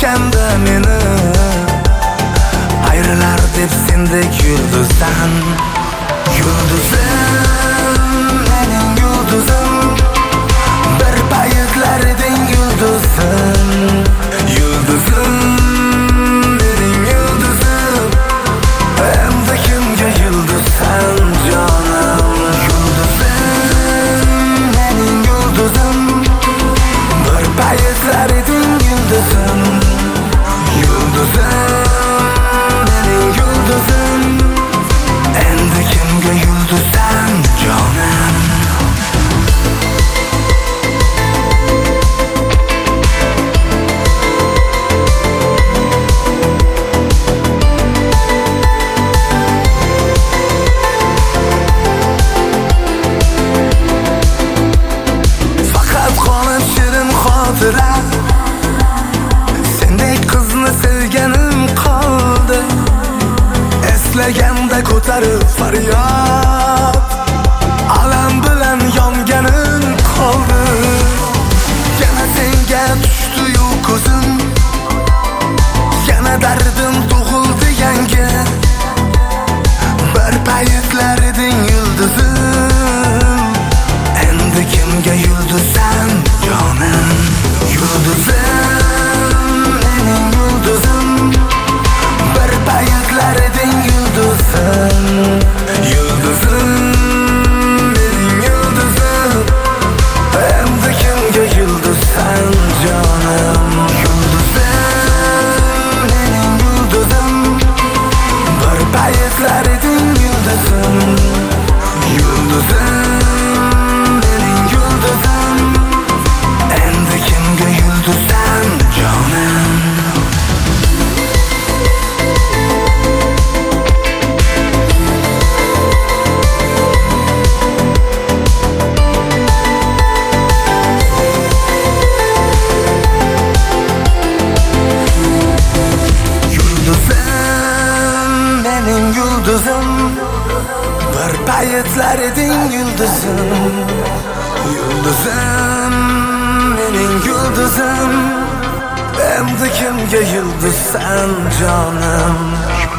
eslaganda meni ayrilar deb sendek yulduzdan. Yulduzim, mening yulduzim, bir paytlar eding yulduzim. Yulduzim, mening yulduzim, endi kimga yulduzsan jonim. Yulduzim, mening yulduzim, bir paytlar eding yulduzim. Yulduzim, mening yulduzim, endi kimga yulduzsan jonim. Faqat qolib shirin xotira, sendek qizni sevganim qoldi. Eslaganda ko'tarib faryod, alam bilan yonganim qoldi. Yana senga tushdi-yu ko'zim, yana dardim tug'ildi yangi. Bir paytlar eding yulduzim, endi kimga yulduzsan jonim. Yulduzim, mening yulduzim, bir paytlar eding yulduzim. Yulduzim, mening yulduzim, endi kimga yulduzsan jonim. Yulduzim, mening yulduzim, bir paytlar eding yulduzim. Yulduzim, mening yulduzim, endi kimga yulduzsan jonim. Yulduzim, mening yulduzim, bir paytlar eding yulduzim. Yulduzim, mening yulduzim, endi kimga yulduzsan jonim.